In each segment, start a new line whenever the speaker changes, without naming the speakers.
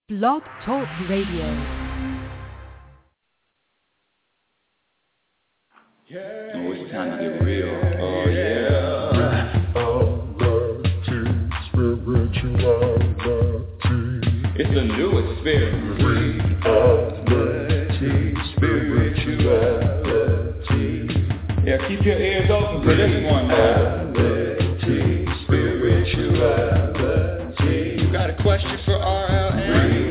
Blog Talk Radio.
Oh, it's time to get real. Oh, yeah. It's the new experience. Spirituality. Yeah, keep your ears open for this one now. Spirituality. You got a question for RLN?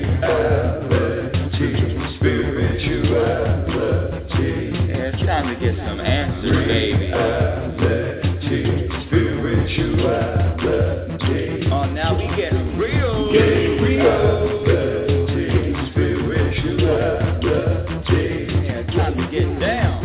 Spirituality. Yeah, it's time to get some answers, baby. Spirituality. Oh, now we get real. Get real. Spirituality. Yeah, it's time to get down.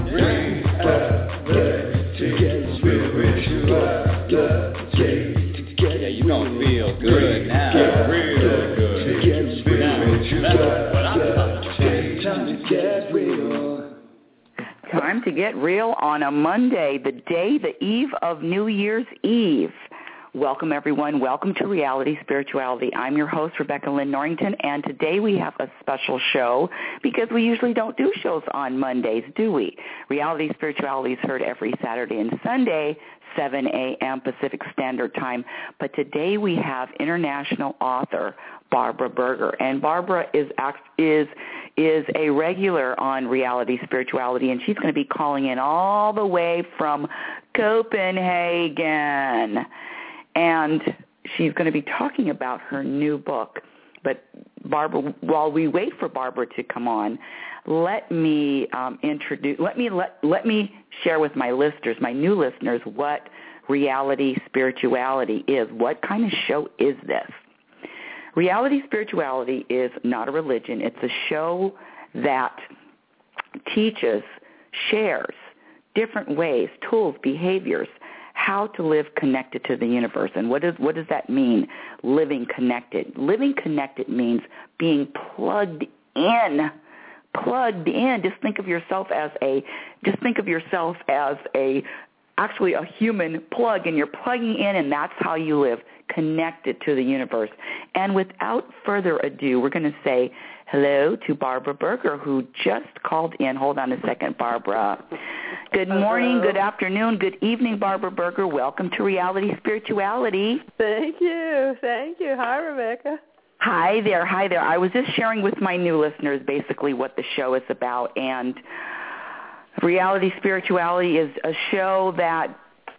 Spirituality. Yeah, you gonna feel good now. Get real good. That's what I'm talking about. Time to get real.
Time to get real on a Monday, the eve of New Year's Eve. Welcome, everyone. Welcome to Reality Spirituality. I'm your host, Rebecca Lynn Norrington, and today we have a special show because we usually don't do shows on Mondays, do we? Reality Spirituality is heard every Saturday and Sunday, 7 a.m. Pacific Standard Time, but today we have international author Barbara Berger, and Barbara is a regular on Reality Spirituality, and she's going to be calling in all the way from Copenhagen. And she's going to be talking about her new book. But Barbara, while we wait for Barbara to come on, let me share with my listeners, my new listeners, what Reality Spirituality is. What kind of show is this? Reality Spirituality is not a religion. It's a show that teaches, shares different ways, tools, behaviors, how to live connected to the universe. And what does that mean, living connected? Living connected means being plugged in. Just think of yourself as actually a human plug, and you're plugging in, and that's how you live, connected to the universe. And without further ado, we're going to say hello to Barbara Berger, who just called in. Hold on a second, Barbara. Good morning, good afternoon, good evening, Barbara Berger. Welcome to Reality Spirituality.
Thank you. Hi, Rebecca.
Hi there. I was just sharing with my new listeners basically what the show is about, and Reality Spirituality is a show that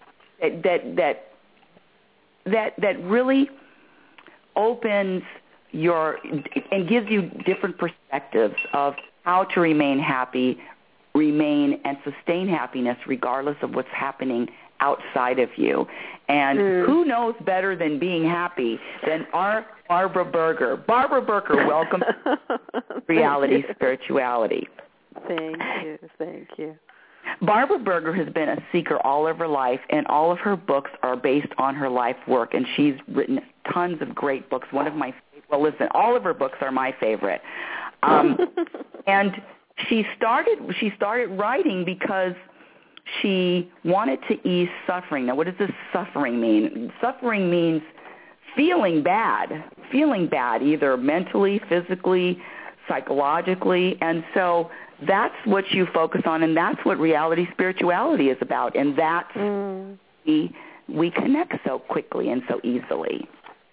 really opens and gives you different perspectives of how to remain happy, remain and sustain happiness regardless of what's happening outside of you. And who knows better than being happy than our Barbara Berger. Barbara Berger, welcome to Reality Spirituality.
Thank you.
Barbara Berger has been a seeker all of her life, and all of her books are based on her life work, and she's written tons of great books. All of her books are my favorite. And she started writing because she wanted to ease suffering. Now, what does this suffering mean? Suffering means feeling bad, either mentally, physically, psychologically, and so that's what you focus on, and that's what Reality Spirituality is about, and that's we connect so quickly and so easily.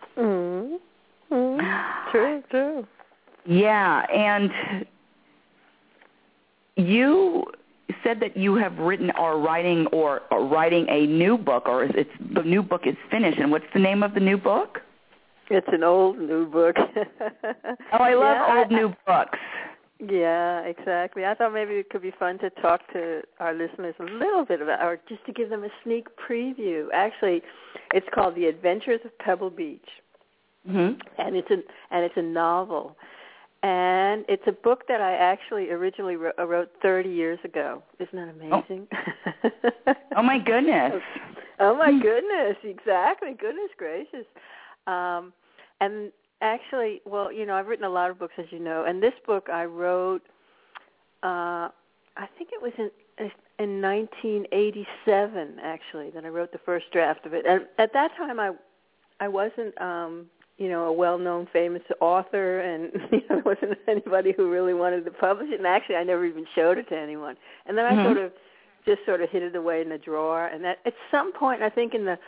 True.
Yeah, and you said that you have written or writing a new book, or the new book is finished, and what's the name of the new book?
It's an old new book.
Oh, I love old new books.
Yeah, exactly. I thought maybe it could be fun to talk to our listeners a little bit about, or just to give them a sneak preview. Actually, it's called The Adventures of Pebble Beach, and it's a novel, and it's a book that I actually originally wrote 30 years ago. Isn't that amazing?
Oh my goodness!
Oh my goodness! Exactly. Goodness gracious! And actually, well, I've written a lot of books, as you know, and this book I wrote, I think it was in 1987, actually, that I wrote the first draft of it. And at that time, I wasn't a well-known, famous author, and there wasn't anybody who really wanted to publish it. And actually, I never even showed it to anyone. And then I sort of hid it away in the drawer. And at some point, I think in the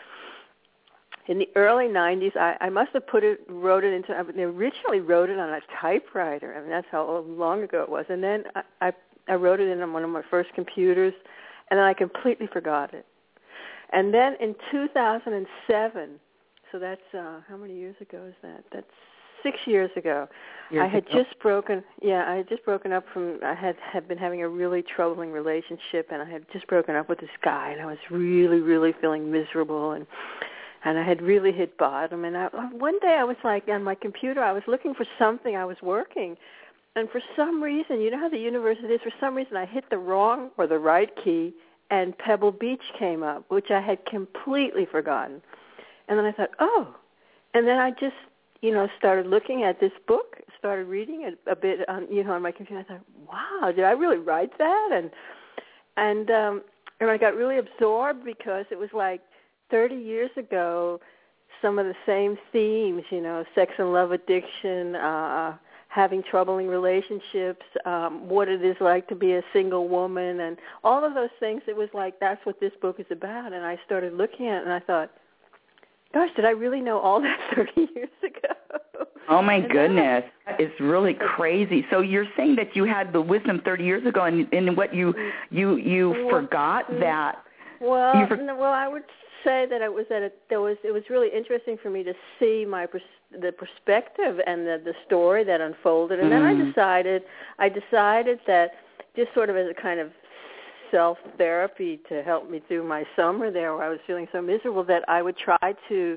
early 90s, I must have they originally wrote it on a typewriter. I mean, that's how long ago it was. And then I wrote it in on one of my first computers, and then I completely forgot it. And then in 2007, so that's, how many years ago is that? That's 6 years ago. I had just broken up I had been having a really troubling relationship, and I had just broken up with this guy, and I was really, really feeling miserable, and I had really hit bottom. And one day I was like, on my computer, I was looking for something, I was working, and for some reason, you know how the universe is, for some reason I hit the wrong or the right key, and Pebble Beach came up, which I had completely forgotten. And then I thought, oh. And then I just, started looking at this book, started reading it a bit on my computer. I thought, wow, did I really write that? And I got really absorbed because it was like 30 years ago, some of the same themes, sex and love addiction, having troubling relationships, what it is like to be a single woman, and all of those things. It was like, that's what this book is about. And I started looking at it, and I thought, gosh, did I really know all that 30 years ago?
Oh, my goodness. It's really crazy. So you're saying that you had the wisdom 30 years ago, and what you forgot that.
Well, I would say that it was really interesting for me to see the perspective and the story that unfolded. And then I decided that just sort of as a kind of self-therapy to help me through my summer there where I was feeling so miserable, that I would try to,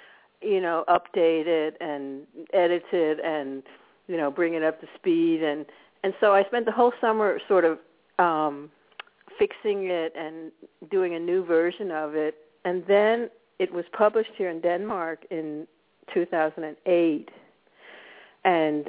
update it and edit it and, bring it up to speed. And so I spent the whole summer sort of fixing it and doing a new version of it. And then it was published here in Denmark in 2008. And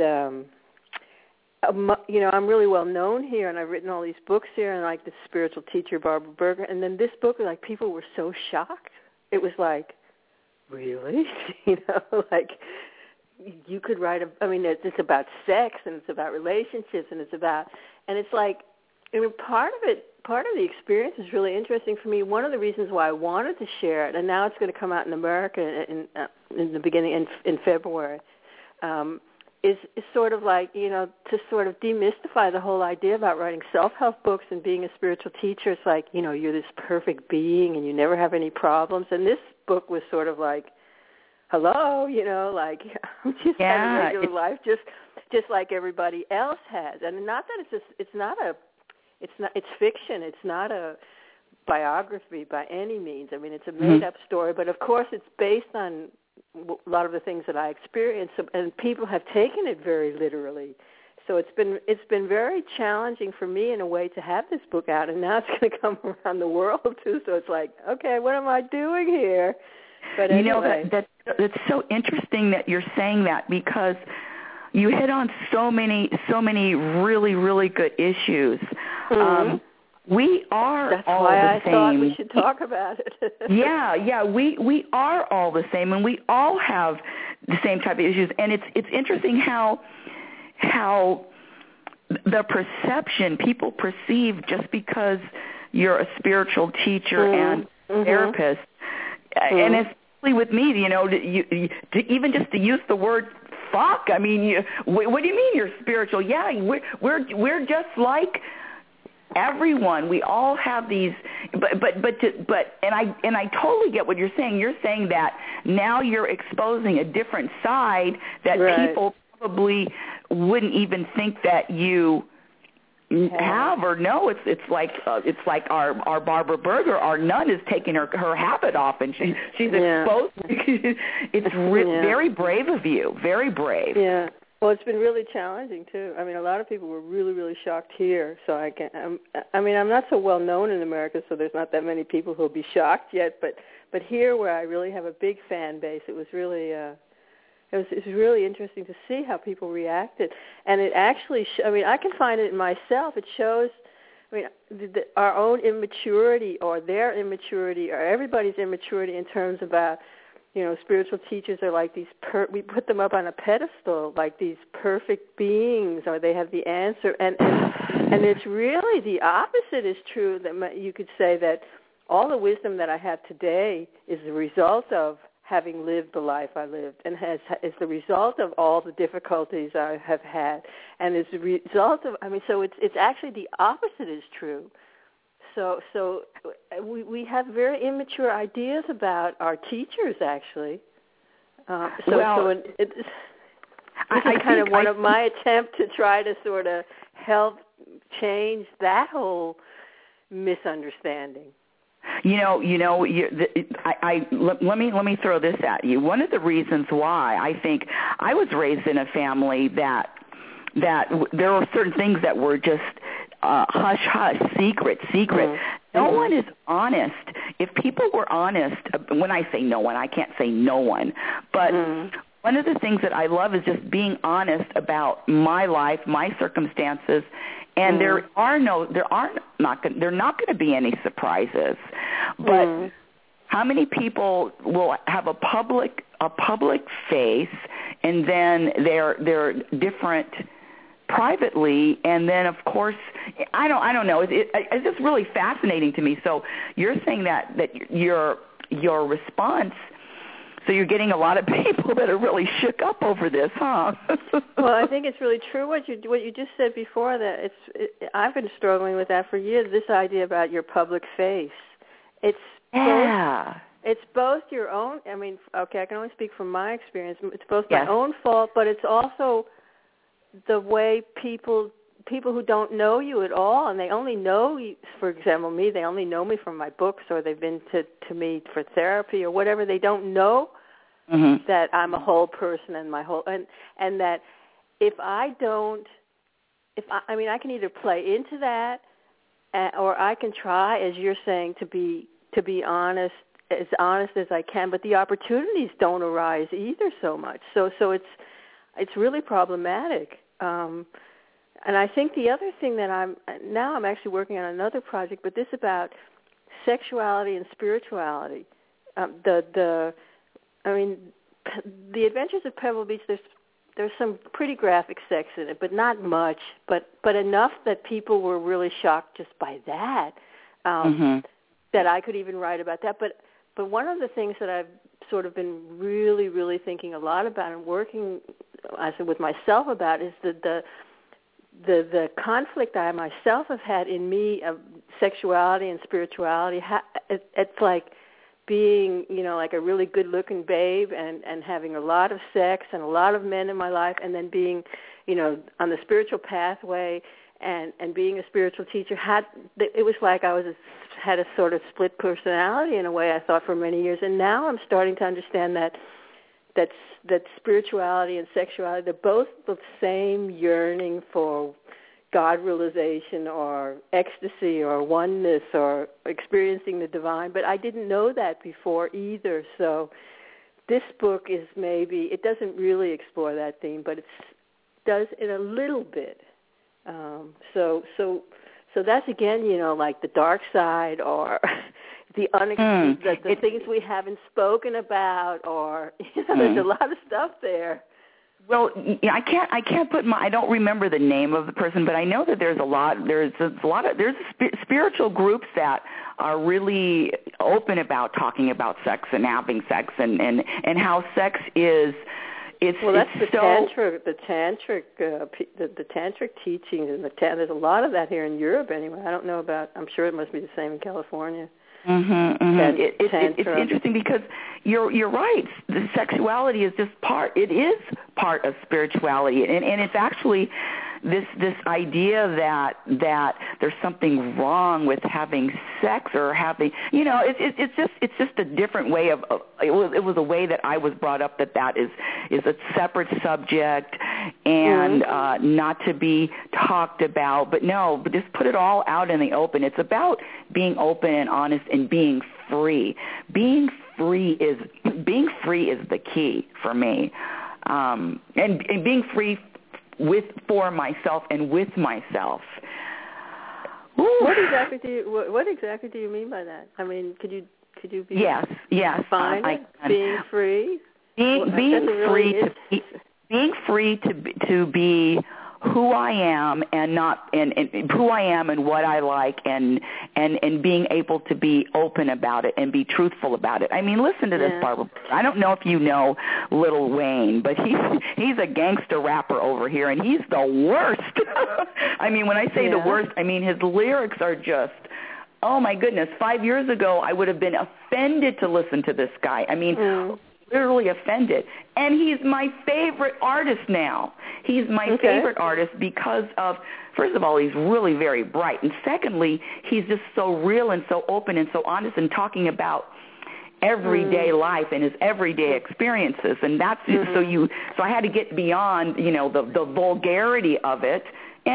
I'm really well known here, and I've written all these books here, and like the spiritual teacher Barbara Berger. And then this book, like, people were so shocked. It was like, really? Like you could write it's about sex, and it's about relationships, and it's like, part of the experience is really interesting for me. One of the reasons why I wanted to share it, and now it's going to come out in America in the beginning in February. Is sort of like, to sort of demystify the whole idea about writing self-help books and being a spiritual teacher. It's like, you're this perfect being and you never have any problems. And this book was sort of like, hello, like, I'm just having a regular life, just like everybody else has. And not that it's fiction. It's not a biography by any means. I mean, it's a made-up story, but of course it's based on a lot of the things that I experienced, and people have taken it very literally. So it's been very challenging for me in a way to have this book out, and now it's going to come around the world too. So it's like, okay, what am I doing here? But anyway,
that's so interesting that you're saying that, because you hit on so many really, really good issues. We are
That's
all
why
the
I
same.
thought we should talk about it.
We are all the same, and we all have the same type of issues. And it's interesting how the perception people perceive, just because you're a spiritual teacher and therapist, and especially with me, even just to use the word fuck. I mean, what do you mean you're spiritual? Yeah, we're just like everyone. We all have these, and I totally get what you're saying. You're saying that now you're exposing a different side that people probably wouldn't even think that you have or know. It's like our Barbara Berger, our nun, is taking her habit off, and she's exposed. It's very brave of you. Very brave.
Yeah. Well, it's been really challenging too. I mean, a lot of people were really, really shocked here. So I'm not so well known in America, so there's not that many people who'll be shocked yet. But here, where I really have a big fan base, it was really it was really interesting to see how people reacted. And it actually, I can find it in myself. It shows, our own immaturity, or their immaturity, or everybody's immaturity in terms about spiritual teachers are like these, we put them up on a pedestal, like these perfect beings, or they have the answer. And it's really the opposite is true. That you could say that all the wisdom that I have today is the result of having lived the life I lived, and is the result of all the difficulties I have had, and is the result of, so it's actually the opposite is true. So we have very immature ideas about our teachers, actually. This is kind of one of my attempts to try to sort of help change that whole misunderstanding.
Let me throw this at you. One of the reasons why I think I was raised in a family that there were certain things that were just hush, hush, secret. Mm-hmm. No one is honest. If people were honest, when I say no one, I can't say no one, but one of the things that I love is just being honest about my life, my circumstances, and there are not going to be any surprises. But how many people will have a public face, and then they're different privately, and then of course I don't know. It's just really fascinating to me. So you're saying that your response. So you're getting a lot of people that are really shook up over this, huh?
Well, I think it's really true what you just said before. That I've been struggling with that for years. This idea about your public face. It's both your own. I can only speak from my experience. It's both my own fault, but it's also the way people who don't know you at all, and they only know you, for example, me, they only know me from my books, or they've been to me for therapy or whatever. They don't know that I'm a whole person and and that I can either play into that, or I can try, as you're saying, to be honest as I can, but the opportunities don't arise either so much. So it's really problematic. And I think the other thing that I'm actually working on another project, but this about sexuality and spirituality. The Adventures of Pebble Beach. There's some pretty graphic sex in it, but not much. But enough that people were really shocked just by that. That I could even write about that. But one of the things that I've sort of been really, really thinking a lot about and working, I said, with myself about is the conflict I myself have had in me of sexuality and spirituality. It's like being, like a really good-looking babe and having a lot of sex and a lot of men in my life, and then being, on the spiritual pathway and being a spiritual teacher. It was like I had a sort of split personality in a way, I thought, for many years. And now I'm starting to understand that spirituality and sexuality, they're both the same yearning for God realization or ecstasy or oneness or experiencing the divine. But I didn't know that before either. So this book is it doesn't really explore that theme, but it does it a little bit. So that's, again, like the dark side or the unexpected, the things we haven't spoken about, or there's a lot of stuff there.
Well, I can't put I don't remember the name of the person, but I know that there's spiritual groups that are really open about talking about sex and having sex and how sex is.
That's the tantric teachings, and there's a lot of that here in Europe anyway. I don't know about. I'm sure it must be the same in California.
It's interesting because you're right. The sexuality is just part. It is part of spirituality, and it's actually this idea that there's something wrong with having sex or having, it's just a different way of it was a way that I was brought up that is a separate subject and not to be talked about. But just put it all out in the open. It's about being open and honest and being free. Being free is the key for me, and being free for myself and with myself.
Ooh. What exactly do you mean by that? I mean, could you Could you be?
Yes.
Define it? Being free.
Being free to be who I am and not and who I am and what I like and being able to be open about it and be truthful about it. I mean, listen to this, Barbara. I don't know if you know Lil Wayne, but he's a gangster rapper over here, and he's the worst. I mean, when I say the worst, I mean his lyrics are just, oh my goodness. 5 years ago, I would have been offended to listen to this guy. I mean, literally offended. And he's my favorite artist now. He's my favorite artist because of, first of all, he's really very bright. And secondly, he's just so real and so open and so honest and talking about everyday life and his everyday experiences. And that's so I had to get beyond, the vulgarity of it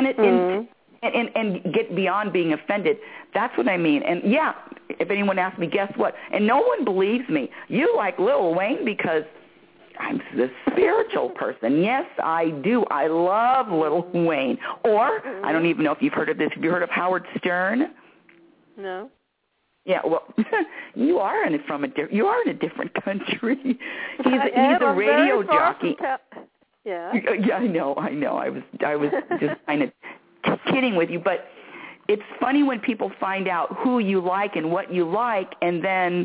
and get beyond being offended. That's what I mean. And, if anyone asks me, guess what? And no one believes me. You like Lil Wayne because I'm the spiritual person. Yes, I do. I love Lil Wayne. Or, I don't even know if you've heard of this. Have you heard of Howard Stern?
No.
Yeah, well, you are in a different country. He's a radio jockey.
Yeah,
I know. I was just kind of kidding with you, but it's funny when people find out who you like and what you like, and then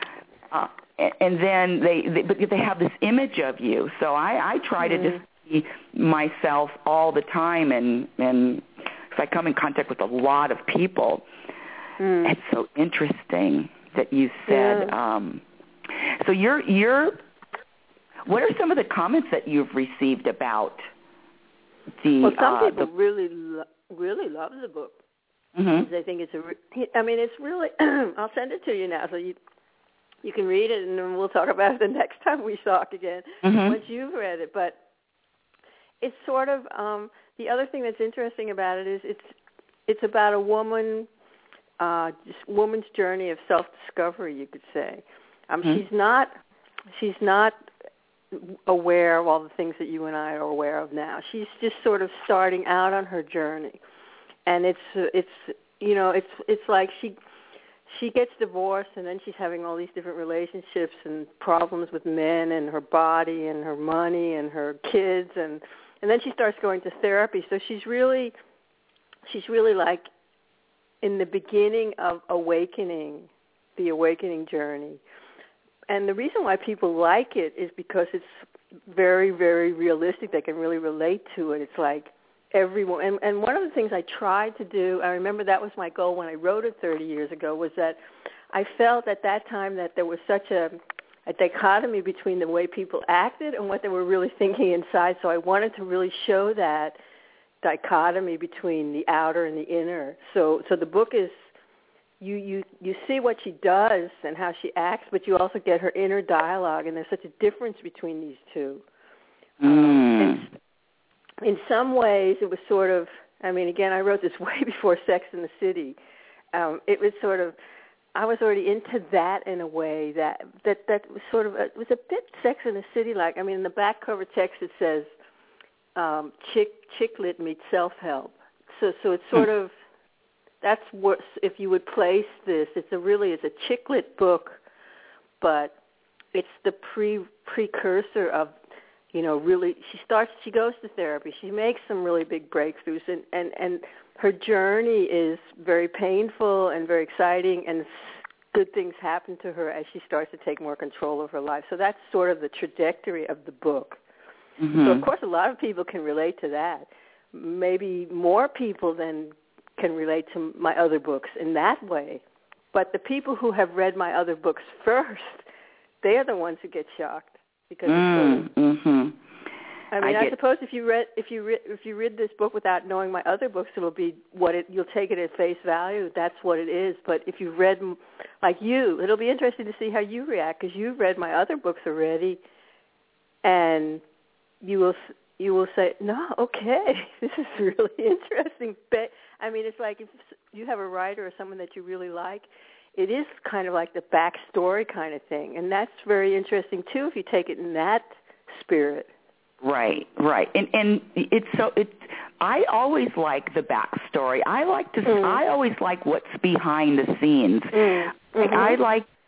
they have this image of you. So I try to just be myself all the time, and because I come in contact with a lot of people. It's so interesting that you said. So you're. What are some of the comments that you've received about the?
Well, some people really love the book. They think it's it's really. I'll send it to you now, so you can read it, and then we'll talk about it the next time we talk again once you've read it. But it's sort of the other thing that's interesting about it is it's about a woman's journey of self-discovery, you could say. She's not aware of all the things that you and I are aware of now. She's just sort of starting out on her journey. And it's like she gets divorced, and then she's having all these different relationships and problems with men and her body and her money and her kids, and then she starts going to therapy. So she's really like in the beginning of the awakening journey. And the reason why people like it is because it's very, very realistic. They can really relate to it. It's like everyone. And one of the things I tried to do, I remember that was my goal when I wrote it 30 years ago, was that I felt at that time that there was such a dichotomy between the way people acted and what they were really thinking inside. So I wanted to really show that dichotomy between the outer and the inner. So the book is, you see what she does and how she acts, but you also get her inner dialogue, and there's such a difference between these two. In some ways, it was sort of, again, I wrote this way before Sex and the City. It was sort of, I was already into that in a way that was sort of, it was a bit Sex and the City-like. In the back cover text it says, chick lit meets self-help. So it's sort of, that's what, if you would place this, it's a chick lit book, but it's the precursor of, really, she goes to therapy. She makes some really big breakthroughs, and her journey is very painful and very exciting, and good things happen to her as she starts to take more control of her life. So that's sort of the trajectory of the book. So, of course, a lot of people can relate to that. Maybe more people than can relate to my other books in that way. But the people who have read my other books first, they are the ones who get shocked. Because I suppose if you read this book without knowing my other books, you'll take it at face value. That's what it is. But if you've read, like you, it'll be interesting to see how you react, because you've read my other books already, and you will say, no, okay, this is really interesting. It's like if you have a writer or someone that you really like, it is kind of like the backstory kind of thing, and that's very interesting too if you take it in that spirit. Right, and I always like the backstory. I always like what's behind the scenes. I like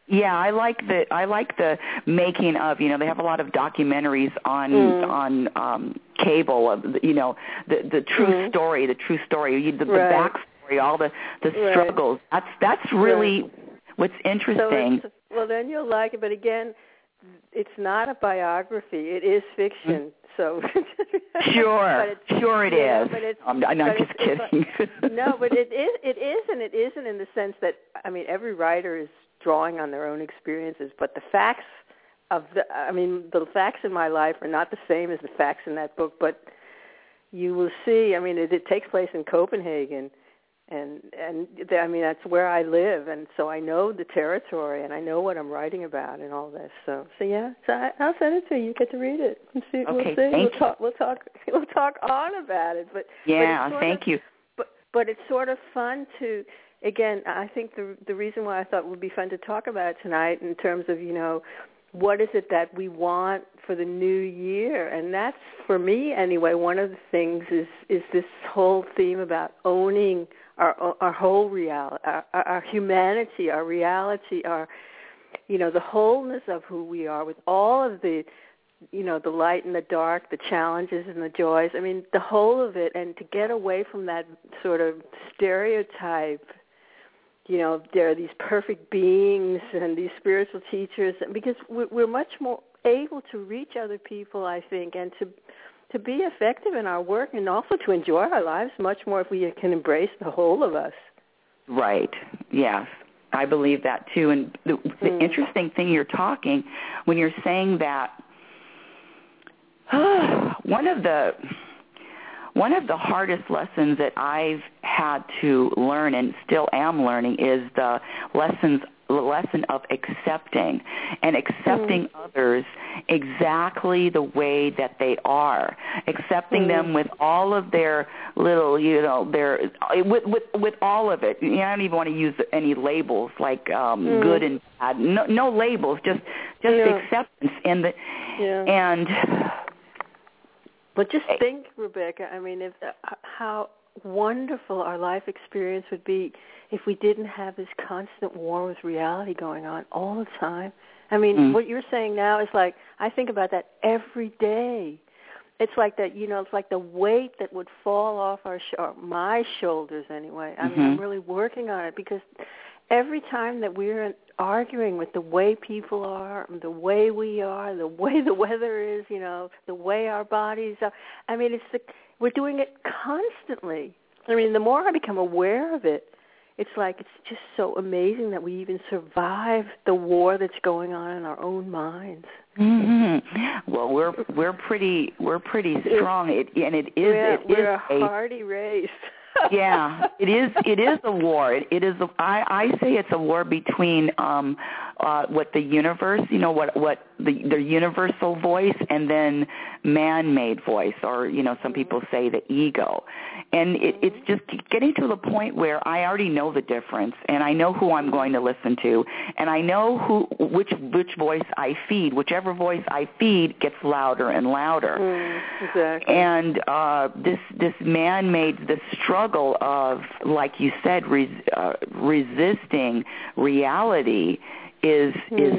Yeah, I like the making of. They have a lot of documentaries on cable of the true story, the backstory, all the struggles. That's really what's interesting.
So well, then you'll like it. But again, it's not a biography. It is fiction. So
sure it is.
But
I'm just kidding.
No, but it is and it isn't in the sense that every writer is drawing on their own experiences, but the facts the facts in my life are not the same as the facts in that book. But you will see. It takes place in Copenhagen. And that's where I live, and so I know the territory, and I know what I'm writing about, and all this. So I'll send it to you. You get to read it and see.
Okay,
we'll see. We'll talk on about it. But
thank you.
But it's sort of fun to. Again, I think the reason why I thought it would be fun to talk about it tonight, in terms of what is it that we want for the new year, and that's, for me anyway, one of the things is this whole theme about owning our whole reality, our humanity, our reality, our the wholeness of who we are, with all of the the light and the dark, the challenges and the joys. The whole of it, and to get away from that sort of stereotype. There are these perfect beings and these spiritual teachers, because we're much more able to reach other people, I think, and to be effective in our work, and also to enjoy our lives much more if we can embrace the whole of us. Right.
Yes. I believe that too. And the interesting thing when you're saying that, one of the hardest lessons that I've had to learn, and still am learning, is the lesson of accepting others exactly the way that they are, accepting them with all of their little, with all of it. I don't even want to use any labels like good and bad. No labels, just acceptance and.
But just think, Rebecca, if how wonderful our life experience would be if we didn't have this constant war with reality going on all the time. What you're saying now is like, I think about that every day. It's like that, it's like the weight that would fall off my shoulders anyway. I'm really working on it, because every time that we're arguing with the way people are, the way we are, the way the weather is, the way our bodies are, we're doing it constantly. The more I become aware of it, it's like it's just so amazing that we even survive the war that's going on in our own minds.
Mm-hmm. Well, we're pretty strong,
we're a hardy race.
Yeah, it is a war. I say it's a war between what the universe, what the universal voice, and then man-made voice, or some people say the ego. And it's just getting to the point where I already know the difference, and I know who I'm going to listen to, and I know which voice I feed. Whichever voice I feed gets louder and louder.
Exactly.
And this man-made, the struggle of, like you said, resisting reality is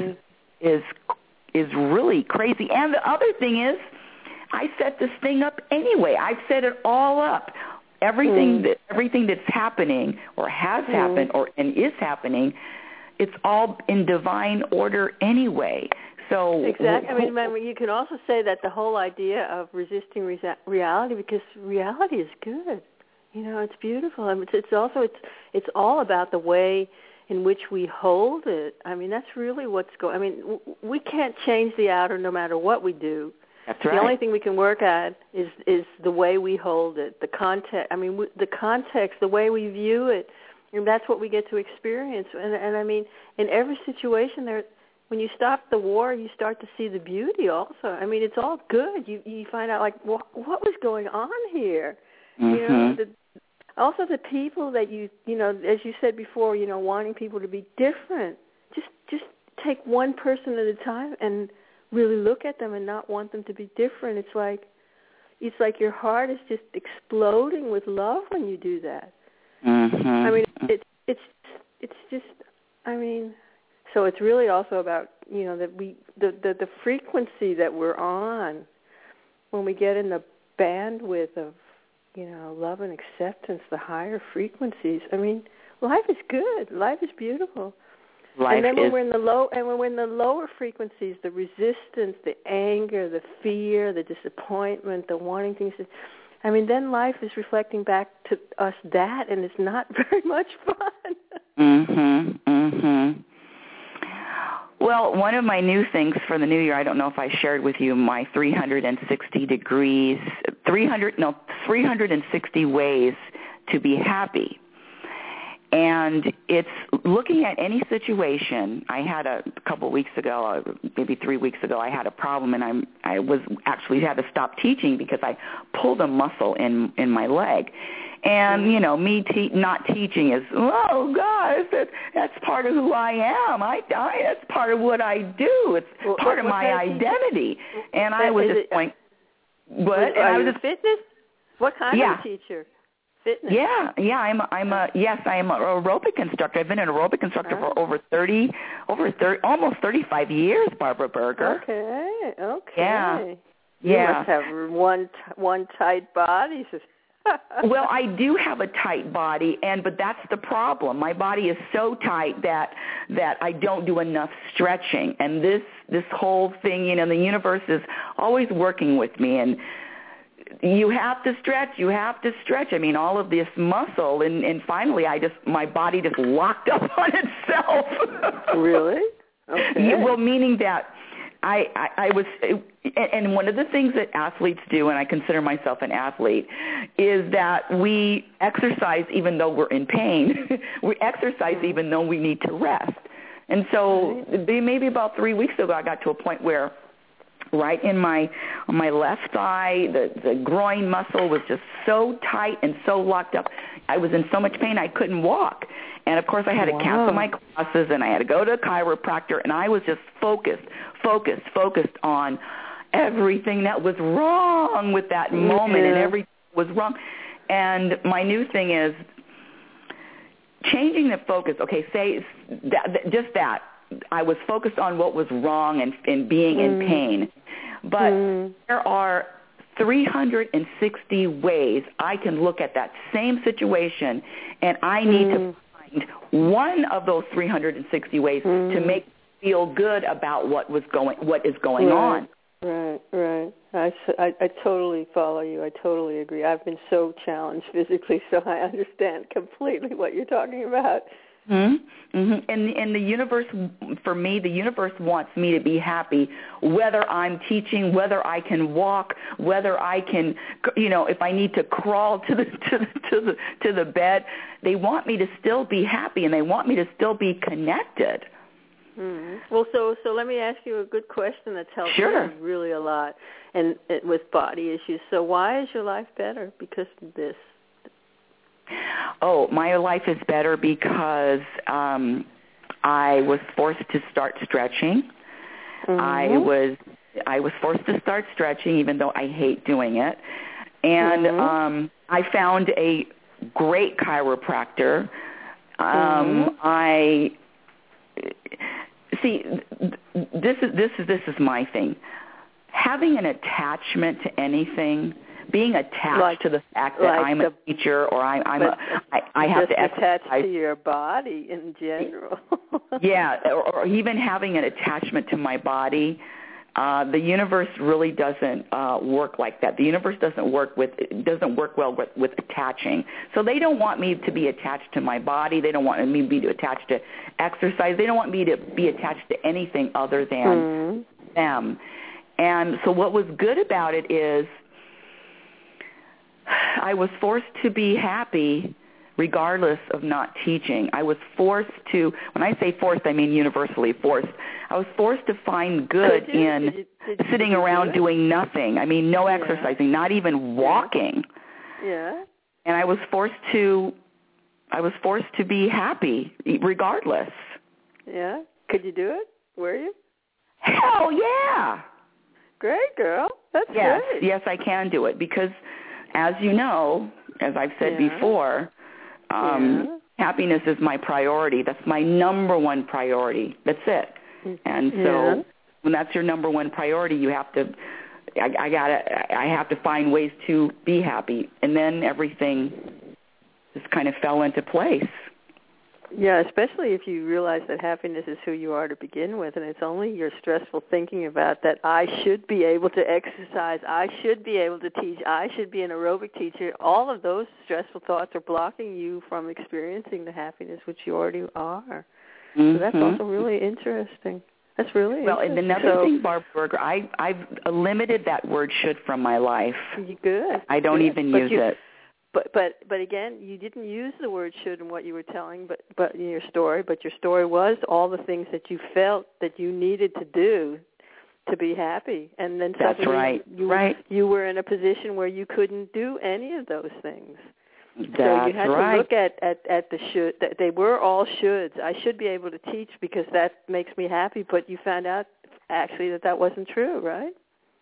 really crazy. And the other thing is, I set this thing up anyway. I've set it all up. Everything that's happening or has happened and is happening, it's all in divine order anyway. So
exactly. You can also say that the whole idea of resisting reality, because reality is good. It's beautiful. It's all about the way in which we hold it. That's really what's going. We can't change the outer no matter what we do.
That's right.
The only thing we can work at is the way we hold it, the context. The context, the way we view it, and that's what we get to experience. And in every situation there, when you stop the war, you start to see the beauty also. It's all good. You find out, like, what was going on here. Also the people that as you said before, wanting people to be different. Just take one person at a time and really look at them and not want them to be different. It's like your heart is just exploding with love when you do that.
Mm-hmm.
It's just So it's really also about, that the frequency that we're on, when we get in the bandwidth of, love and acceptance, the higher frequencies. I mean, life is good. Life is beautiful. And then when we're in the lower frequencies, the resistance, the anger, the fear, the disappointment, the wanting things, then life is reflecting back to us that, and it's not very much fun.
Well, one of my new things for the new year, I don't know if I shared with you my 360 ways to be happy. And it's looking at any situation. I had a couple of weeks ago, maybe 3 weeks ago, I had a problem, and I was actually had to stop teaching because I pulled a muscle in my leg. And, me not teaching is, oh, gosh, that's part of who I am. That's part of what I do. It's part of my identity. And I was just going, what?
Are you a fitness? What kind of teacher? Fitness.
Yeah. I'm an aerobic instructor. I've been an aerobic instructor for almost 35 years, Barbara Berger.
Okay.
Yeah.
You must have one tight body.
Well, I do have a tight body, but that's the problem. My body is so tight that I don't do enough stretching, and this whole thing, the universe is always working with me, and you have to stretch. I mean, all of this muscle, and finally, my body just locked up on itself.
Really? Okay.
Well, meaning that I was, and one of the things that athletes do, and I consider myself an athlete, is that we exercise even though we're in pain. We exercise even though we need to rest. And so maybe about 3 weeks ago, I got to a point where right on my left thigh, the groin muscle was just so tight and so locked up. I was in so much pain I couldn't walk. And, of course, I had to cancel my classes, and I had to go to a chiropractor, and I was just focused on everything that was wrong with that moment, and everything was wrong. And my new thing is changing the focus. Okay, say that. I was focused on what was wrong and being in pain. But there are 360 ways I can look at that same situation, and I need to find one of those 360 ways to make me feel good about what is going on.
Right. I totally follow you. I totally agree. I've been so challenged physically, so I understand completely what you're talking about.
And the universe, for me, the universe wants me to be happy, whether I'm teaching, whether I can walk, whether I can, if I need to crawl to the bed. They want me to still be happy, and they want me to still be connected.
Well, so let me ask you a good question that's helped me really a lot, and with body issues. So why is your life better because of this?
Oh, my life is better because I was forced to start stretching. I was forced to start stretching, even though I hate doing it. And I found a great chiropractor. I see. This is my thing. Having an attachment to anything. Being attached to the fact that I'm a teacher or I have to exercise.
Attached to your body in general.
or even having an attachment to my body. The universe really doesn't work like that. The universe doesn't work well with attaching. So they don't want me to be attached to my body. They don't want me to be attached to exercise. They don't want me to be attached to anything other than them. And so what was good about it is I was forced to be happy regardless of not teaching. I was forced to, when I say forced, I mean universally forced. I was forced to find good in sitting around doing nothing. I mean, no exercising, not even walking.
Yeah.
And I was forced to be happy regardless.
Yeah. Could you do it? Were you?
Hell yeah.
Great, girl. That's great.
Yes, I can do it because, as you know, as I've said before, happiness is my priority. That's my number one priority. That's it. And so when that's your number one priority, you have to, I have to find ways to be happy. And then everything just kind of fell into place.
Yeah, especially if you realize that happiness is who you are to begin with, and it's only your stressful thinking about that I should be able to exercise, I should be able to teach, I should be an aerobic teacher. All of those stressful thoughts are blocking you from experiencing the happiness which you already are. So that's also really interesting. That's really interesting.
Well, and another thing, Barbara Berger, I've eliminated that word should from my life.
Good.
I don't even use it.
But again, you didn't use the word should in what you were telling, but in your story. But your story was all the things that you felt that you needed to do to be happy, and then suddenly you were in a position where you couldn't do any of those things. So you had to look at the should. That they were all shoulds. I should be able to teach because that makes me happy. But you found out actually that wasn't true, right?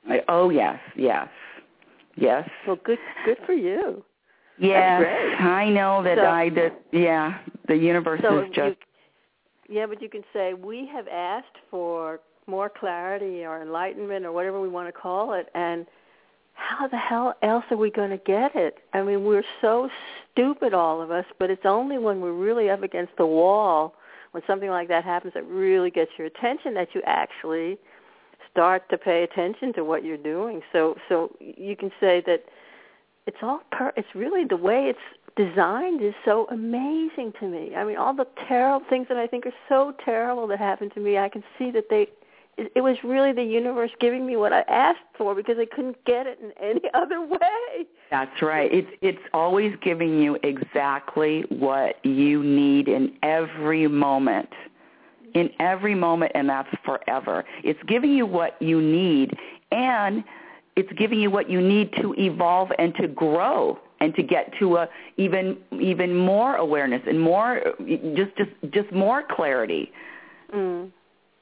Yes.
Well, good for you.
Yes, I know that the universe is just...
but you can say, we have asked for more clarity or enlightenment or whatever we want to call it, and how the hell else are we going to get it? I mean, we're so stupid, all of us, but it's only when we're really up against the wall, when something like that happens that really gets your attention, that you actually start to pay attention to what you're doing. So you can say that it's really the way it's designed is so amazing to me. I mean, all the terrible things that I think are so terrible that happened to me, I can see that it was really the universe giving me what I asked for because I couldn't get it in any other way.
That's right. It's always giving you exactly what you need in every moment. In every moment, and that's forever. It's giving you what you need, and it's giving you what you need to evolve and to grow and to get to a even more awareness and more just more clarity. You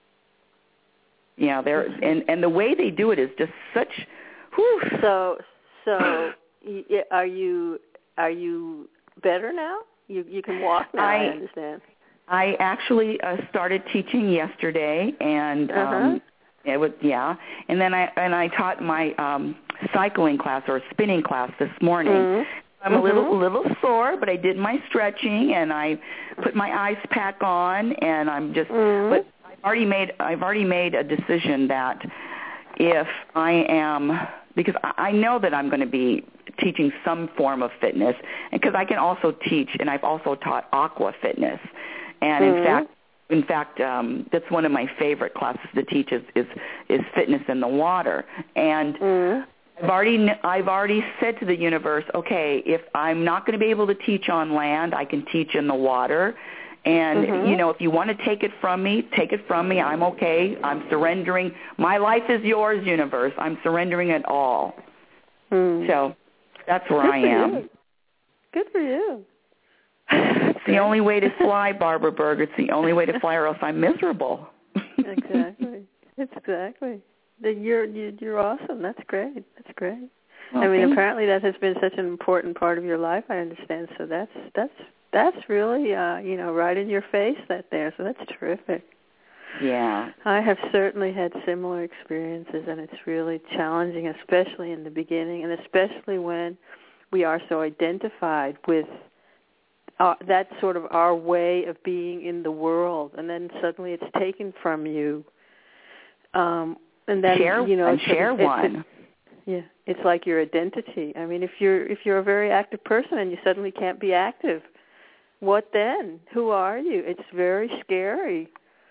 know, and the way they do it is just such. Whew.
So are you better now? You can walk now. I understand.
I actually started teaching yesterday, and it was and then I taught my cycling class or spinning class this morning. I'm a little sore, but I did my stretching and I put my ice pack on, and I'm just. But I've already made a decision that if I am, because I know that I'm going to be teaching some form of fitness, and because I can also teach, and I've also taught aqua fitness, and in fact, that's one of my favorite classes to teach is fitness in the water. And I've already said to the universe, okay, if I'm not going to be able to teach on land, I can teach in the water. And, you know, if you want to take it from me, take it from me. I'm okay. I'm surrendering. My life is yours, universe. I'm surrendering it all. So that's where I am.
Good for you.
It's the only way to fly, Barbara Berger. It's the only way to fly, or else I'm miserable.
Exactly. You're awesome. That's great.
Well,
I mean, apparently that has been such an important part of your life, I understand. So that's really right in your face there. So that's terrific.
Yeah.
I have certainly had similar experiences, and it's really challenging, especially in the beginning, and especially when we are so identified with that's sort of our way of being in the world, and then suddenly it's taken from you. And then
share one.
It's like your identity. I mean, if you're a very active person and you suddenly can't be active, what then? Who are you? It's very scary.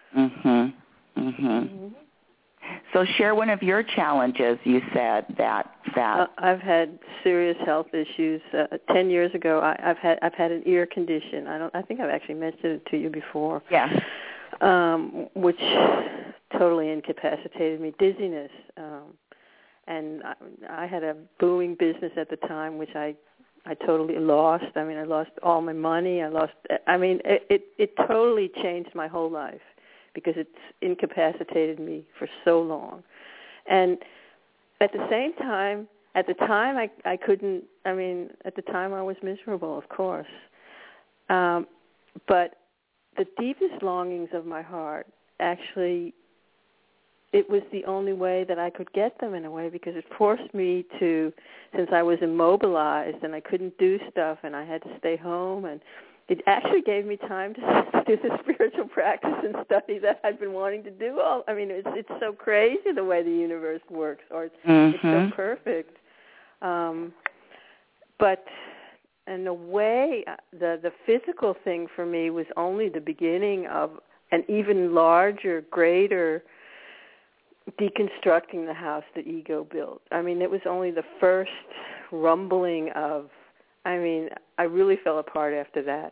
So share one of your challenges. You said that
I've had serious health issues. 10 years ago, I've had an ear condition. I think I've actually mentioned it to you before.
Yeah.
Which totally incapacitated me. Dizziness, and I had a booming business at the time, which I totally lost. I mean, I lost all my money. It totally changed my whole life because it's incapacitated me for so long. And at the same time, I couldn't, at the time I was miserable, of course. But the deepest longings of my heart, actually, it was the only way that I could get them in a way, because it forced me to, since I was immobilized and I couldn't do stuff and I had to stay home, and it actually gave me time to do the spiritual practice and study that I'd been wanting to do. It's so crazy the way the universe works, or it's so perfect. But in a way, the physical thing for me was only the beginning of an even larger, greater deconstructing the house that ego built. It was only the first rumbling of, I really fell apart after that.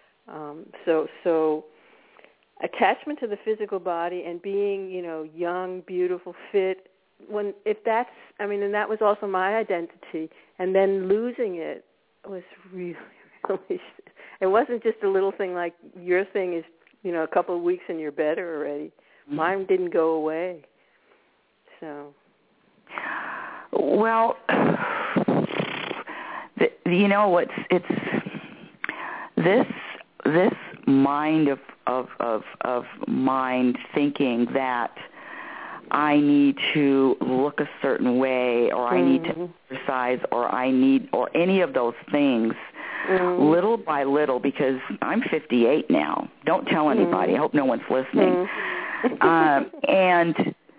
So attachment to the physical body and being, young, beautiful, fit, and that was also my identity. And then losing it was really, really, it wasn't just a little thing like your thing is, a couple of weeks and you're better already. Mm-hmm. Mine didn't go away. So.
Well, it's this mind of mind thinking that I need to look a certain way, or I need to exercise, or any of those things, little by little, because I'm 58 now. Don't tell anybody. I hope no one's listening. And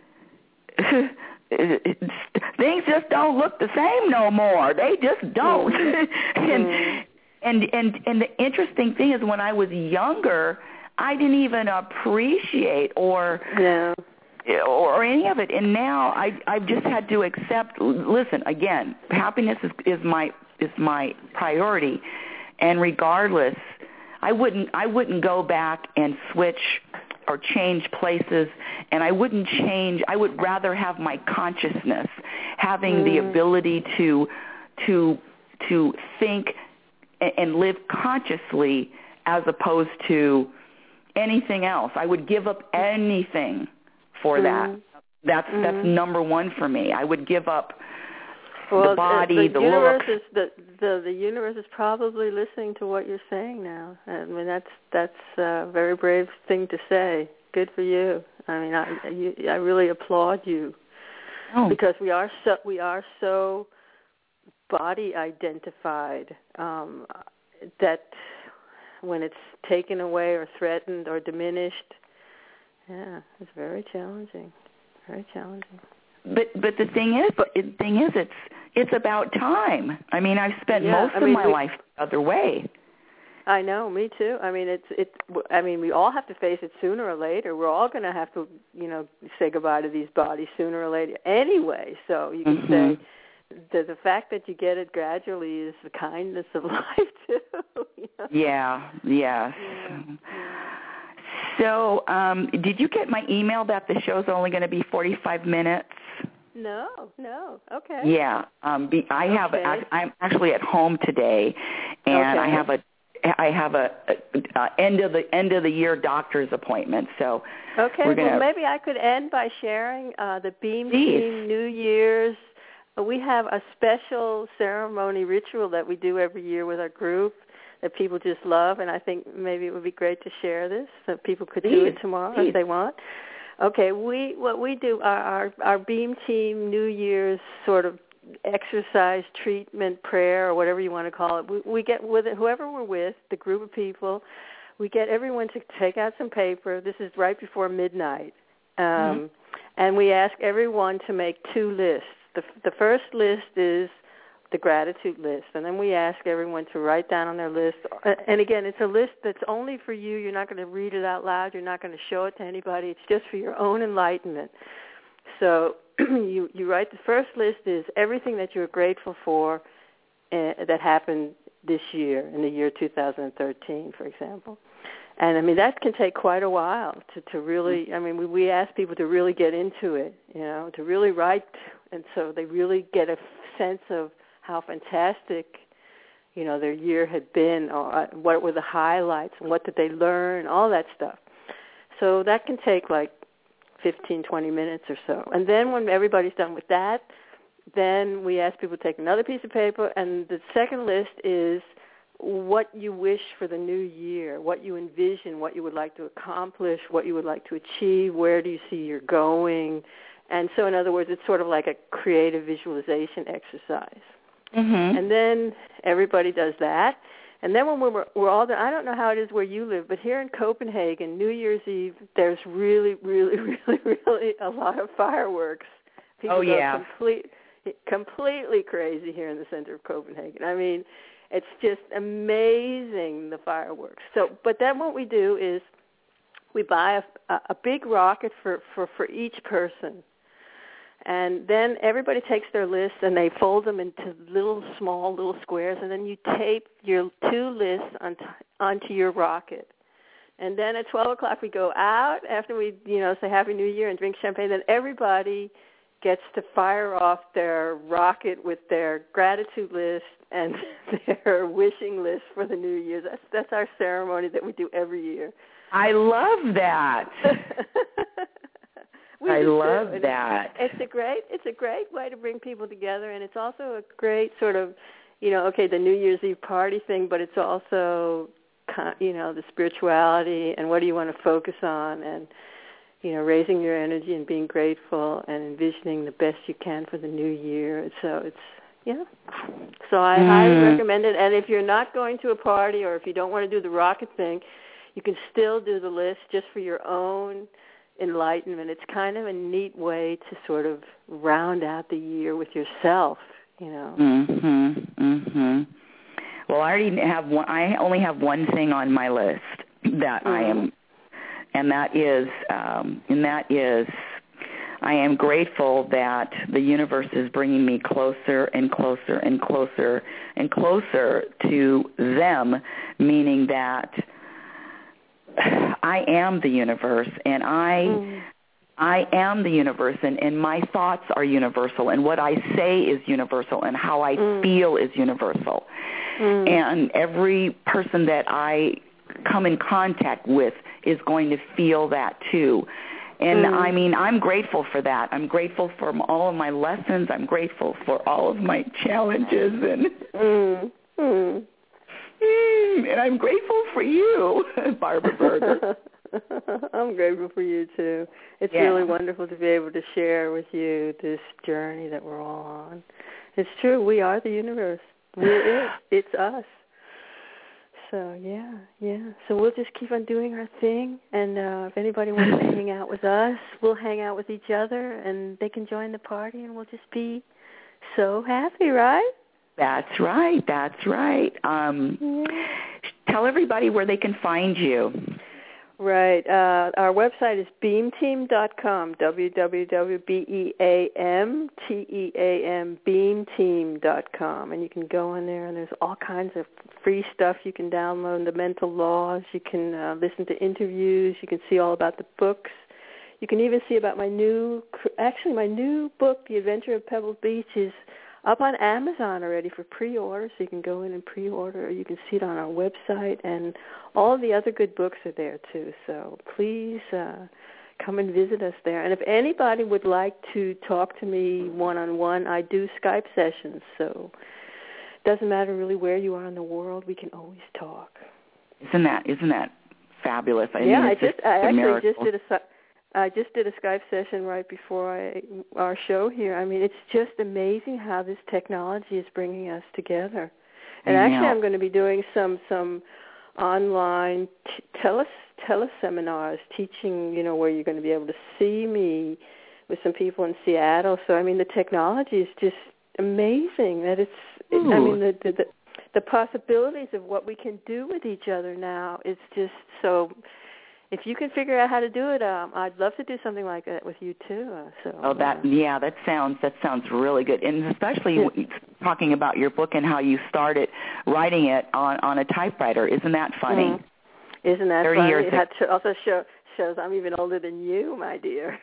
things just don't look the same no more. They just don't. And the interesting thing is, when I was younger, I didn't even appreciate or any of it. And now I've just had to accept. Listen, again, happiness is my priority, and regardless, I wouldn't go back and switch or change places, and I wouldn't change. I would rather have my consciousness, having the ability to think and live consciously, as opposed to anything else. I would give up anything for that. That's number one for me. I would give up the body, the look.
The universe is probably listening to what you're saying now. That's a very brave thing to say. Good for you. I really applaud you, because we are so body identified that when it's taken away or threatened or diminished, it's very challenging. Very challenging.
But the thing is, it's about time. I've spent most of my life the other way.
I know, me too. We all have to face it sooner or later. We're all going to have to, say goodbye to these bodies sooner or later anyway. So you can say the fact that you get it gradually is the kindness of life too.
Yeah. Yes. Yeah. So, did you get my email that the show's only going to be 45 minutes?
No. Okay.
Yeah. I'm actually at home today, and I have a end of the year doctor's appointment. So.
Okay. Well, maybe I could end by sharing the Beam Team New Year's. We have a special ceremony ritual that we do every year with our group that people just love, and I think maybe it would be great to share this so people could do it tomorrow if they want. Okay, what we do, our Beam Team New Year's sort of exercise, treatment, prayer, or whatever you want to call it, we get with it, whoever we're with, the group of people, we get everyone to take out some paper. This is right before midnight. And we ask everyone to make two lists. The first list is the gratitude list, and then we ask everyone to write down on their list. And again, it's a list that's only for you. You're not going to read it out loud. You're not going to show it to anybody. It's just for your own enlightenment. So you write, the first list is everything that you're grateful for that happened this year, in the year 2013, for example. And, that can take quite a while to really, we ask people to really get into it, to really write, and so they really get a sense of how fantastic, their year had been, or what were the highlights, and what did they learn, all that stuff. So that can take like 15, 20 minutes or so. And then when everybody's done with that, then we ask people to take another piece of paper, and the second list is what you wish for the new year, what you envision, what you would like to accomplish, what you would like to achieve, where do you see you're going. And so, in other words, it's sort of like a creative visualization exercise.
Mm-hmm.
And then everybody does that. And then when we're all done, I don't know how it is where you live, but here in Copenhagen, New Year's Eve, there's really, really, really, really a lot of fireworks. People go completely crazy here in the center of Copenhagen. I mean, it's just amazing, the fireworks. So, but then what we do is we buy a big rocket for each person. And then everybody takes their lists and they fold them into small little squares, and then you tape your 2 lists onto your rocket. And then at 12 o'clock we go out after we, say Happy New Year and drink champagne. Then everybody gets to fire off their rocket with their gratitude list and their wishing list for the New Year. That's our ceremony that we do every year.
I love that. I love that.
It's a great way to bring people together, and it's also a great sort of, the New Year's Eve party thing, but it's also, the spirituality and what do you want to focus on, and, raising your energy and being grateful and envisioning the best you can for the new year. So it's, So I highly recommend it. And if you're not going to a party or if you don't want to do the rocket thing, you can still do the list just for your own enlightenment. It's kind of a neat way to sort of round out the year with yourself,
Well, I only have one thing on my list that I am, and that is I am grateful that the universe is bringing me closer and closer and closer and closer to them, meaning that I am the universe, and I am the universe, and my thoughts are universal, and what I say is universal, and how I feel is universal. And every person that I come in contact with is going to feel that too. And I mean, I'm grateful for that. I'm grateful for all of my lessons. I'm grateful for all of my challenges, and I'm grateful for you, Barbara Berger.
I'm grateful for you, too. It's really wonderful to be able to share with you this journey that we're all on. It's true. We are the universe. We're it. It's us. So, yeah. So we'll just keep on doing our thing. And if anybody wants to hang out with us, we'll hang out with each other, and they can join the party, and we'll just be so happy, right?
That's right. Tell everybody where they can find you.
Right. Our website is beamteam.com, www.beamteam, beamteam.com. And you can go in there, and there's all kinds of free stuff you can download, the mental laws. You can listen to interviews. You can see all about the books. You can even see about my new book, The Adventure of Pebble Beach, is up on Amazon already for pre-order, so you can go in and pre-order, or you can see it on our website, and all of the other good books are there too. So please come and visit us there. And if anybody would like to talk to me one-on-one, I do Skype sessions, so it doesn't matter really where you are in the world, we can always talk.
Isn't that fabulous? I
just did a Skype session right before our show here. I mean, it's just amazing how this technology is bringing us together. And actually, I'm going to be doing some online teleseminars teaching, where you're going to be able to see me with some people in Seattle. So, I mean, the technology is just amazing. That the possibilities of what we can do with each other now is just so. If you can figure out how to do it, I'd love to do something like that with you too.
That sounds really good, and especially talking about your book and how you started writing it on a typewriter. Isn't that funny?
Isn't that
30
funny?
years
That also shows I'm even older than you, my dear.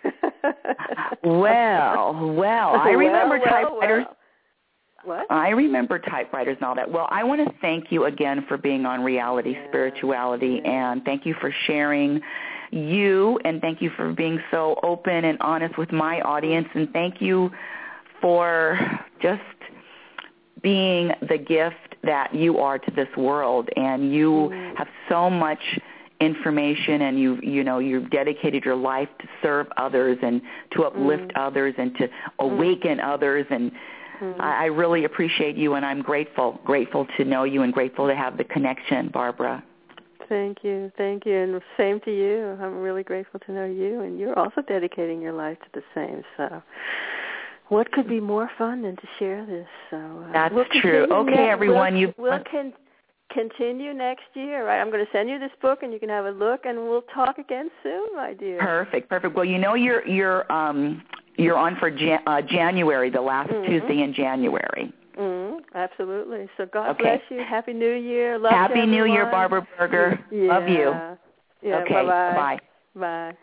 I remember typewriters.
What?
I remember typewriters and all that. Well, I want to thank you again for being on Reality Spirituality, and thank you for sharing you, and thank you for being so open and honest with my audience, and thank you for just being the gift that you are to this world, and you have so much information, and you've dedicated your life to serve others and to uplift others and to awaken others, and I really appreciate you, and I'm grateful to know you and grateful to have the connection, Barbara.
Thank you, and same to you. I'm really grateful to know you, and you're also dedicating your life to the same. So, what could be more fun than to share this? So
that's true. Okay, everyone,
we'll continue next year, right? I'm going to send you this book, and you can have a look, and we'll talk again soon, my dear.
Perfect. Well, you're on for January, the last Tuesday in January.
Absolutely. So God bless you. Happy New Year. Love
Happy New Year, Barbara Berger.
Yeah.
Love you.
Yeah,
okay.
Bye.
Bye.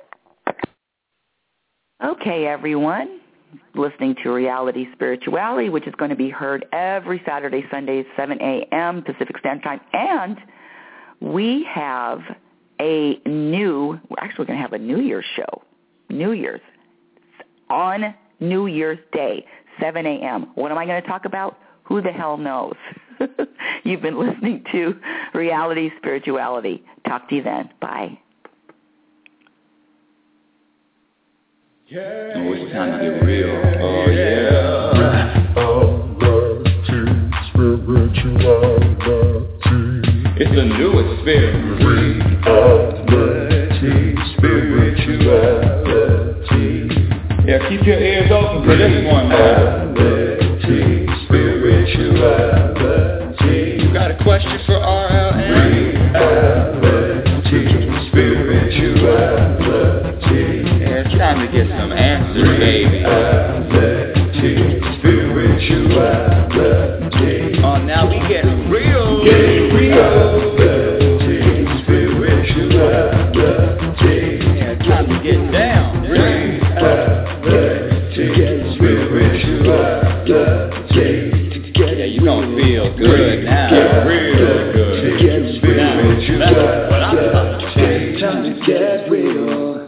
Okay, everyone. Listening to Reality Spirituality, which is going to be heard every Saturday, Sunday, 7 a.m. Pacific Standard Time. And we have we're actually going to have a New Year's show. On New Year's Day, 7 a.m. What am I going to talk about? Who the hell knows? You've been listening to Reality Spirituality. Talk to you then. Bye.
Yeah, oh, it's time to get real. Oh, yeah. It's the new experience. Spirituality. Yeah, keep your ears open for this one, man. Spirituality. You got a question for RLN? Spirituality. Yeah, it's time to get some answers, baby. Spirituality. Oh, now we get real. Spirituality. Yeah, it's time to get down. Yeah, you gonna feel good now. Real good. Now, that's what I'm talking about. Time to get real.